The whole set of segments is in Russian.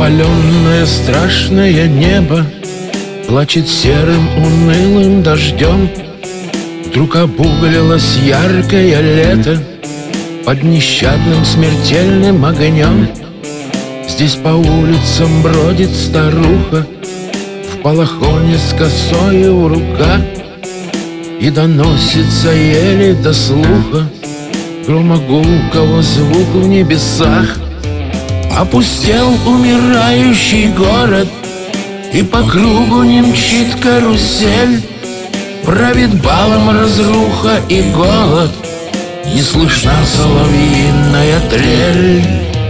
Воспаленное страшное небо плачет серым унылым дождем. Вдруг обуглилось яркое лето под нещадным смертельным огнем. Здесь по улицам бродит старуха в балахоне с косою в руках, и доносится еле до слуха громогулкого звук в небесах. Опустел умирающий город, и по кругу не мчит карусель. Правит балом разруха и голод, не слышна соловьиная трель.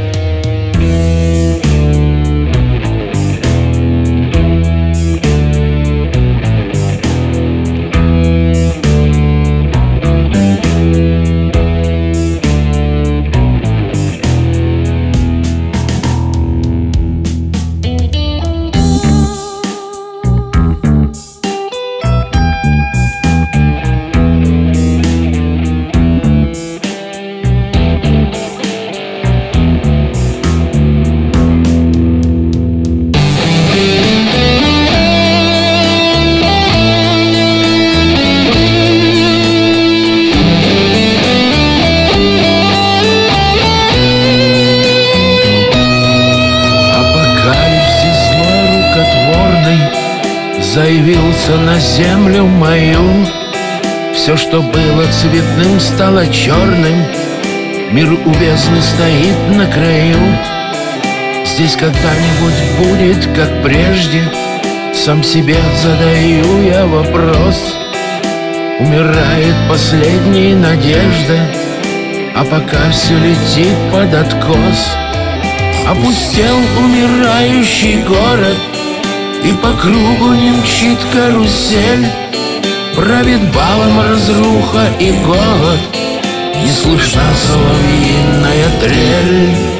Заявился на землю мою. Все, что было цветным, стало черным. Мир у бездны стоит на краю. Здесь когда-нибудь будет, как прежде? Сам себе задаю я вопрос. Умирает последняя надежда, а пока все летит под откос. Опустел умирающий город, и по кругу не мчит карусель. Правит балом разруха и голод, не слышна соловьиная трель.